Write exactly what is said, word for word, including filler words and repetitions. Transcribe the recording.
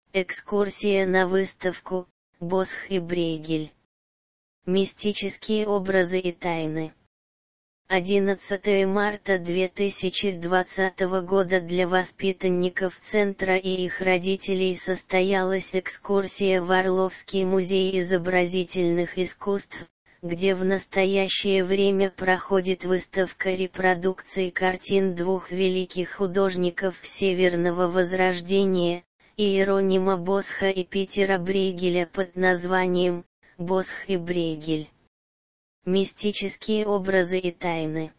Экскурсия на выставку «Босх и Брейгель. Мистические образы и тайны». одиннадцатого марта две тысячи двадцатого года для воспитанников Центра и их родителей состоялась экскурсия в Орловский музей изобразительных искусств, где в настоящее время проходит выставка репродукций картин двух великих художников Северного Возрождения, Иеронима Босха и Питера Брейгеля под названием «Босх и Брейгель. Мистические образы и тайны».